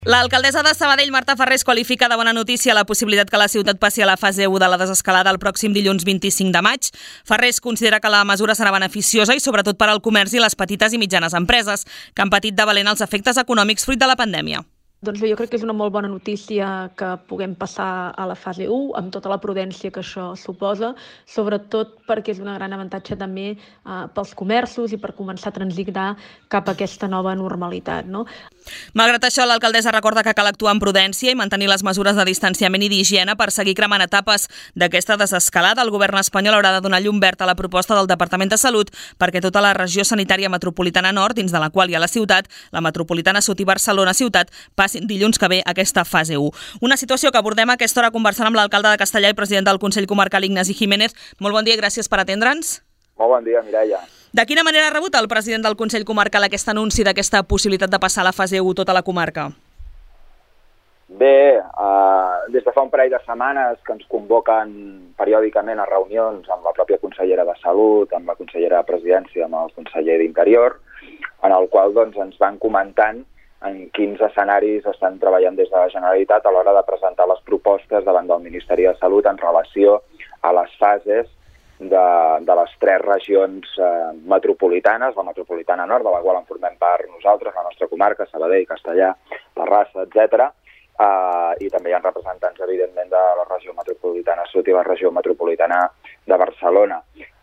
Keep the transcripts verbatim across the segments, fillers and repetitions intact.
L'alcaldessa de Sabadell, Marta Farrés, qualifica de bona notícia la possibilitat que la ciutat passi a la fase u de la desescalada el pròxim dilluns vint-i-cinc de maig. Farrés considera que la mesura serà beneficiosa i sobretot per al comerç i les petites i mitjanes empreses, que han patit de valent els efectes econòmics fruit de la pandèmia. Doncs bé, jo crec que és una molt bona notícia que puguem passar a la fase u, amb tota la prudència que això suposa, sobretot perquè és un gran avantatge també eh, pels comerços i per començar a transitar cap a aquesta nova normalitat, no? Malgrat això, l'alcaldessa recorda que cal actuar amb prudència i mantenir les mesures de distanciament i d'higiene per seguir cremant etapes d'aquesta desescalada. El govern espanyol haurà de donar llum verd a la proposta del Departament de Salut perquè tota la regió sanitària metropolitana nord, dins de la qual hi ha la ciutat, la metropolitana sud i Barcelona ciutat, passin dilluns que ve aquesta fase u. Una situació que abordem a aquesta hora conversant amb l'alcalde de Castellar i president del Consell Comarcal, Ignasi Jiménez. Molt bon dia i gràcies per atendre'ns. Molt bon dia, Mireia. De quina manera ha rebut el president del Consell Comarcal aquest anunci d'aquesta possibilitat de passar a la fase u tota la comarca? Bé, eh, des de fa un parell de setmanes que ens convoquen periòdicament a reunions amb la pròpia consellera de Salut, amb la consellera de Presidència, amb el conseller d'Interior, en el qual doncs, ens van comentant en quins escenaris estan treballant des de la Generalitat a l'hora de presentar les propostes davant del Ministeri de Salut en relació a les fases de, de les tres regions eh, metropolitanes, la metropolitana nord, de la qual en formem part nosaltres, la nostra comarca, Sabadell, Castellar, Terrassa, etcètera. Uh, i també hi ha representants, evidentment, de la regió metropolitana sud i la regió metropolitana de Barcelona.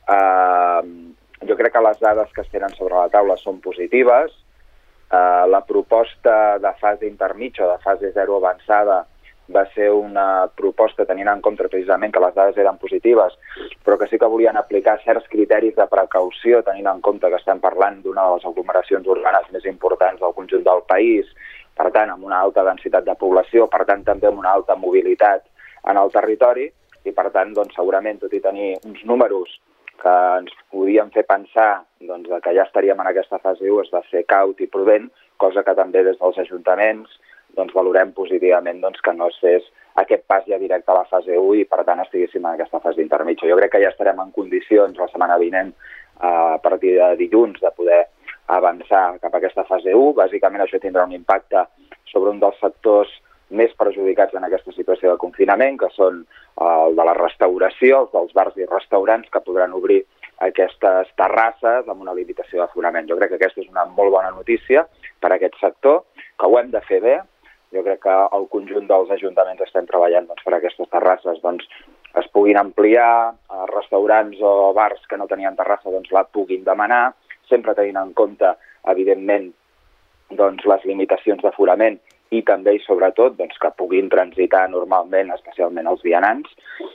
Uh, jo crec que les dades que es tenen sobre la taula són positives. Uh, la proposta de fase intermitja o de fase zero avançada va ser una proposta tenint en compte precisament que les dades eren positives, però que sí que volien aplicar certs criteris de precaució tenint en compte que estem parlant d'una de les aglomeracions urbanes més importants del conjunt del país, per tant, amb una alta densitat de població, per tant, també amb una alta mobilitat en el territori, i per tant, doncs, segurament, tot i tenir uns números que ens podien fer pensar doncs, que ja estaríem en aquesta fase u, es va ser caut i prudent, cosa que també des dels ajuntaments doncs, valorem positivament doncs, que no es fes aquest pas ja directe a la fase u i, per tant, estiguéssim en aquesta fase intermitja. Jo crec que ja estarem en condicions la setmana vinent, a partir de dilluns, de poder avançar cap a aquesta fase u. Bàsicament això tindrà un impacte sobre un dels sectors més perjudicats en aquesta situació de confinament, que són el de la restauració, els dels bars i restaurants que podran obrir aquestes terrasses amb una limitació d'aforament. Jo crec que aquesta és una molt bona notícia per a aquest sector, que ho hem de fer bé. Jo crec que el conjunt dels ajuntaments estem treballant doncs, per a aquestes terrasses doncs, es puguin ampliar, restaurants o bars que no tenien terrassa doncs, la puguin demanar, sempre tenint en compte, evidentment, doncs, les limitacions d'aforament i també i sobretot doncs, que puguin transitar normalment, especialment els vianants.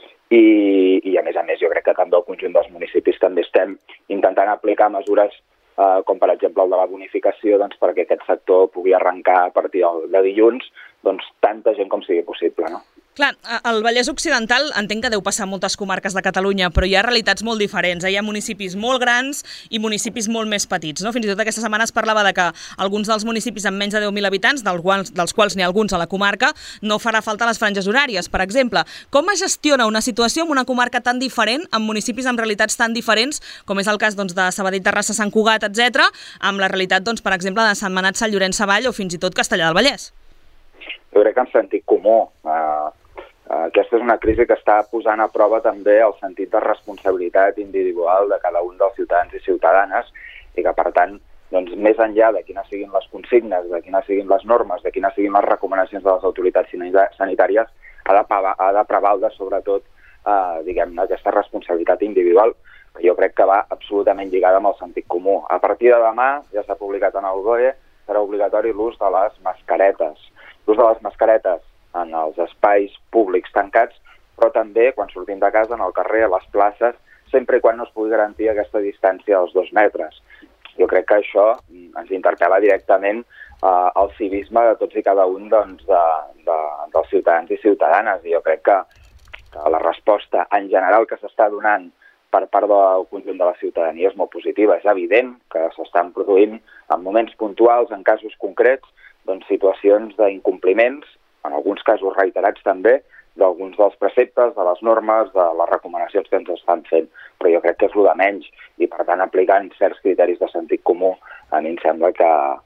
I, I a més a més jo crec que també el conjunt dels municipis també estem intentant aplicar mesures eh, com per exemple el de la bonificació doncs, perquè aquest sector pugui arrencar a partir de dilluns doncs, tanta gent com sigui possible, no? Clar, al Vallès Occidental entenc que deu passar moltes comarques de Catalunya, però hi ha realitats molt diferents. Hi ha municipis molt grans i municipis molt més petits, no? Fins i tot aquesta setmana es parlava de que alguns dels municipis amb menys de deu mil habitants, dels quals, dels quals n'hi ha alguns a la comarca, no farà falta les franges horàries, per exemple. Com es gestiona una situació en una comarca tan diferent, amb municipis amb realitats tan diferents, com és el cas doncs, de Sabadell, Terrassa, Sant Cugat, etcètera, amb la realitat, doncs, per exemple, de Sentmenat, Sant Llorenç Savall o fins i tot Castellar del Vallès? Jo crec que en sentit comú. Uh... Aquesta és una crisi que està posant a prova també el sentit de responsabilitat individual de cada un dels ciutadans i ciutadanes i que, per tant, doncs, més enllà de quines siguin les consignes, de quines siguin les normes, de quines siguin les recomanacions de les autoritats sanitàries, ha de, ha de prevaldre sobretot eh, diguem-ne, aquesta responsabilitat individual que jo crec que va absolutament lligada amb el sentit comú. A partir de demà, ja s'ha publicat en el B O E, serà obligatori l'ús de les mascaretes. L'ús de les mascaretes en els espais públics tancats, però també quan sortim de casa, en el carrer, a les places, sempre i quan no es pugui garantir aquesta distància dels dos metres. Jo crec que això ens interpel·la directament eh, el civisme de tots i cada un doncs, de, de, dels ciutadans i ciutadanes. I jo crec que, que la resposta en general que s'està donant per part del conjunt de la ciutadania és molt positiva. És evident que s'estan produint en moments puntuals, en casos concrets, doncs, situacions d'incompliments, en alguns casos reiterats també, d'alguns dels preceptes, de les normes, de les recomanacions que ens estan fent. Però jo crec que és el de menys i, per tant, aplicant certs criteris de sentit comú, a mi em sembla que,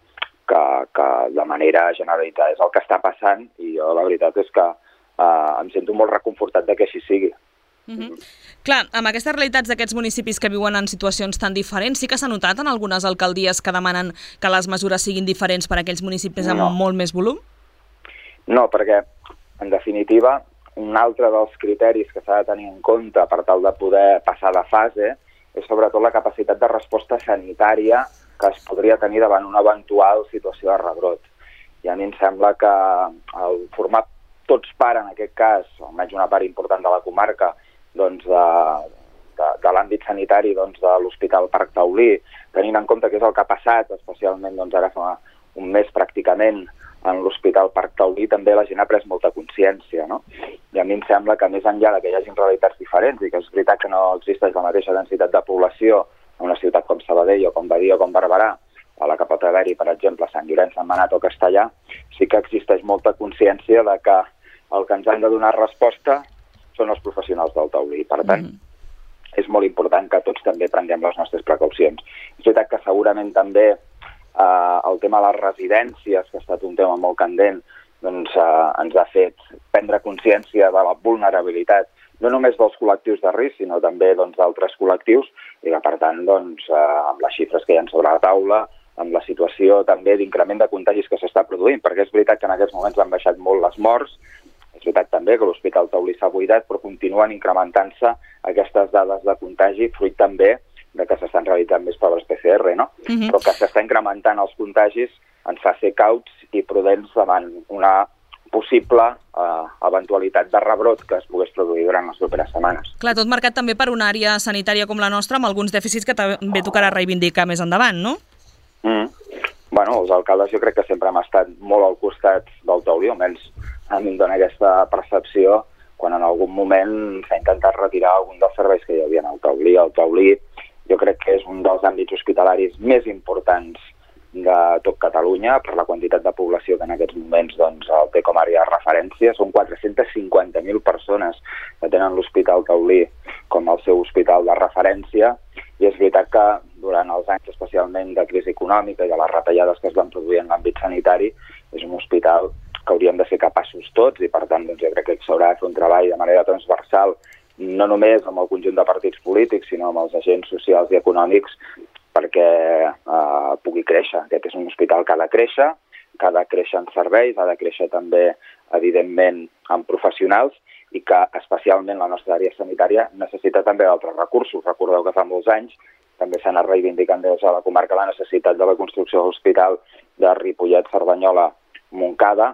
que, que de manera generalitzada és el que està passant, i jo la veritat és que eh, em sento molt reconfortat de que així sigui. Uh-huh. Clar, amb aquestes realitats d'aquests municipis que viuen en situacions tan diferents, sí que s'ha notat en algunes alcaldies que demanen que les mesures siguin diferents per a aquells municipis amb no. molt més volum? No, perquè, en definitiva, un altre dels criteris que s'ha de tenir en compte per tal de poder passar de fase és sobretot la capacitat de resposta sanitària que es podria tenir davant una eventual situació de rebrot. I a mi em sembla que el formar tots part, en aquest cas, almenys una part important de la comarca, doncs, de, de, de l'àmbit sanitari, doncs, de l'Hospital Parc Taulí, tenint en compte què és el que ha passat, especialment doncs, ara fa un mes pràcticament en l'Hospital Parc Taulí, també la gent ha pres molta consciència, no? I a mi em sembla que més enllà que hi hagi realitats diferents i que és veritat que no existeix la mateixa densitat de població en una ciutat com Sabadell o com Badia o com Barberà, a la que pot haver-hi, per exemple, Sant Llorenç, Sant Manat o Castellà, sí que existeix molta consciència de que el que ens han de donar resposta són els professionals del taulí. Per tant, mm. és molt important que tots també prenguem les nostres precaucions. És veritat que segurament també eh, el tema de les residències, que ha estat un tema molt candent, doncs, eh, ens ha fet prendre consciència de la vulnerabilitat, no només dels col·lectius de risc, sinó també doncs, d'altres col·lectius, i que, per tant, doncs, eh, amb les xifres que hi ha sobre la taula, amb la situació també d'increment de contagis que s'està produint, perquè és veritat que en aquests moments han baixat molt les morts. És veritat també que l'Hospital Taulí s'ha buidat, però continuen incrementant-se aquestes dades de contagi, fruit també de que s'estan realitzant més proves P C R, no? Uh-huh. Però que s'està incrementant els contagis ens fa ser cauts i prudents davant una possible eh, eventualitat de rebrot que es pogués produir durant les properes setmanes. Clar, tot marcat també per una àrea sanitària com la nostra, amb alguns dèficits que també tocarà reivindicar més endavant, no? Mm. Bueno, els alcaldes jo crec que sempre hem estat molt al costat del Taulí, almenys a mi em dona aquesta percepció quan en algun moment s'ha intentat retirar algun dels serveis que hi havia al Taulí. El Taulí jo crec que és un dels àmbits hospitalaris més importants de tot Catalunya per la quantitat de població que en aquests moments doncs, el té com a àrea de referència. Són quatre-centes cinquanta mil persones que tenen l'Hospital Taulí com el seu hospital de referència, i és veritat que durant els anys especialment de crisi econòmica i de les retallades que es van produir en l'àmbit sanitari és un hospital que hauríem de ser capaços tots, i per tant doncs, jo crec que s'haurà de fer un treball de manera transversal, no només amb el conjunt de partits polítics, sinó amb els agents socials i econòmics, perquè eh, pugui créixer. Aquest és un hospital que ha de créixer, que ha de créixer en serveis, ha de créixer també, evidentment, en professionals, i que especialment la nostra àrea sanitària necessita també d'altres recursos. Recordeu que fa molts anys també s'ha anat reivindicant des de la comarca la necessitat de la construcció de l'hospital de Ripollet, Cerdanyola, Montcada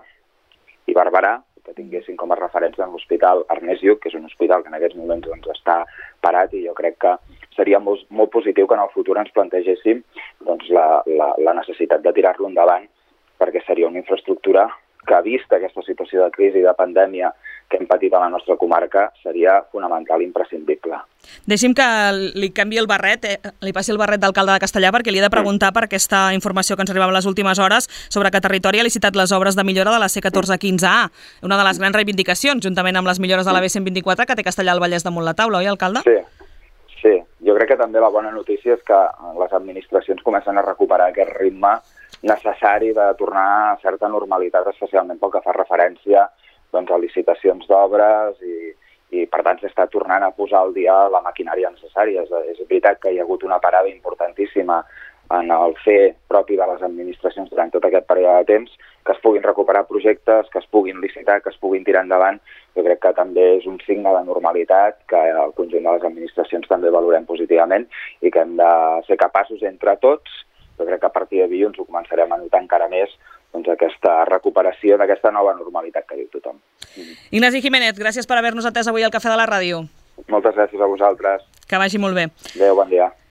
i Barberà, que tinguessin com a referència en l'hospital Ernest Lluch, que és un hospital que en aquests moments doncs, està parat, i jo crec que seria molt, molt positiu que en el futur ens plantegéssim doncs, la, la, la necessitat de tirar-lo endavant, perquè seria una infraestructura que, vista aquesta situació de crisi i de pandèmia que hem patit a la nostra comarca, seria fonamental i imprescindible. Deixi'm que li canvi el barret, eh? li passi el barret d'alcalde de Castellà, perquè li he de preguntar mm. per aquesta informació que ens arribava les últimes hores sobre que Territori ha licitat les obres de millora de la C catorze quinze A, una de les grans reivindicacions, juntament amb les millores de la B cent vint-i-quatre que té Castellà al Vallès damunt la taula, oi, alcalde? Sí, sí. Jo crec que també la bona notícia és que les administracions comencen a recuperar aquest ritme necessari de tornar a certa normalitat, especialment pel que fa referència doncs, a licitacions d'obres i, i per tant s'està tornant a posar al dia la maquinària necessària. És, és veritat que hi ha hagut una parada importantíssima en el fer propi de les administracions durant tot aquest període de temps, que es puguin recuperar projectes, que es puguin licitar, que es puguin tirar endavant. Jo crec que també és un signe de normalitat que el conjunt de les administracions també valorem positivament i que hem de ser capaços entre tots. Jo crec que a partir de dilluns ho començarem a notar encara més, doncs, aquesta recuperació d'aquesta nova normalitat que diu tothom. Ignasi Jiménez, gràcies per haver-nos atès avui al Cafè de la Ràdio. Moltes gràcies a vosaltres. Que vagi molt bé. Adéu, bon dia.